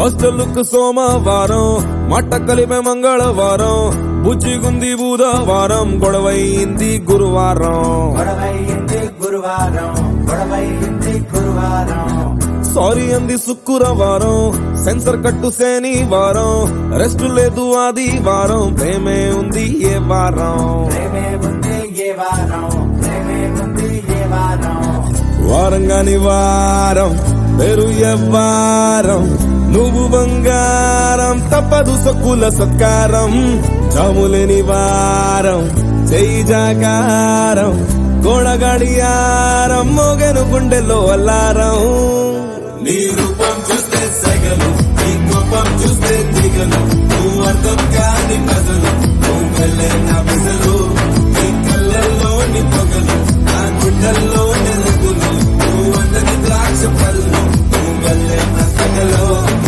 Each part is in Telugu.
హాస్టల్కు సోమవారం మాట కలిపే మంగళవారం బుచ్చిగుంది బుధవారం గొడవైంది గురువారం సారీ అంది శుక్రవారం సెన్సర్ కట్టు శనివారం రెస్ట్ లేదు ఆదివారం ప్రేమే ఉంది ఏ వారం వారంగాని వారం పేరు ఎవ్వారం నువ్వు బంగారం తప్పదు సొక్కుల సత్కారం జాములేని వారం చెయ్యి జాగారం గోడగడియారం మోగెను గుండెల్లో అల్లారం నీ రూపం చూస్తే సగలు నీ కోపం చూస్తే దిగలు నువ్వు అర్థం కాని కథలు నువ్వు వెళ్ళే నా బిజలు నీ కళ్ళల్లో నీ పొగలు నా గుండెల్లో నెలగులు నువ్వు అందరి ద్రాక్ష పళ్ళు నువ్వు వెళ్ళే నా సగలు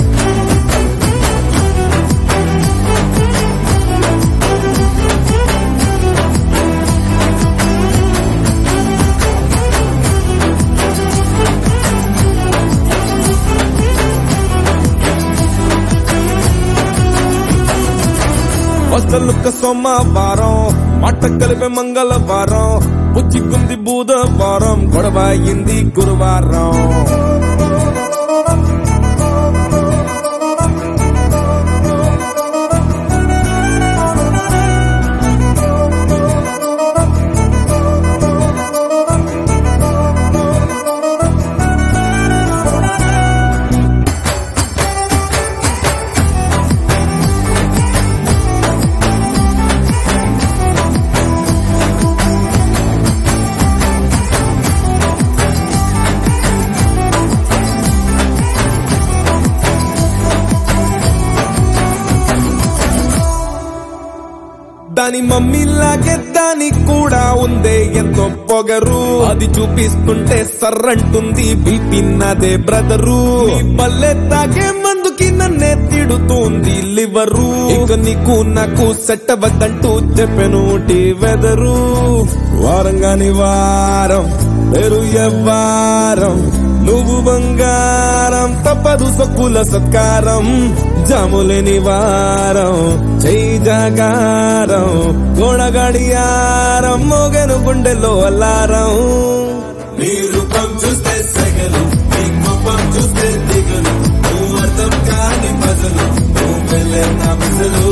హాస్టల్కు సోమవారం మాట కలిపే మంగళవారం బుచ్చిగుంది బుధవారం గొడవ అయింది గురువారం దాని మమ్మీలాగే దానికి కూడా ఉందే ఎంతో పొగరు అది చూపిస్తుంటే సర్రంటుంది బిపిన్నదే బ్రదరు పల్లె తాగే మందుకి నన్నే తిడుతుంది లివరు ఇక నీకు నాకు సెట్ అవ్వద్దంటూ చెప్పెను వెదరు వారంగాని వారం పేరు ఎవ్వారం నువ్వు బంగారం తప్పదు సొక్కుల సత్కారం జాములేని వారం చెయ్యి జాగారం గోడగడియారం మోగెను గుండెల్లో అల్లారం నీ రూపం చూస్తే సగలు నీ కోపం చూస్తే దిగలు నువ్వు అర్థం కాని పదలు నువ్వు వెళ్ళే నా బిజలు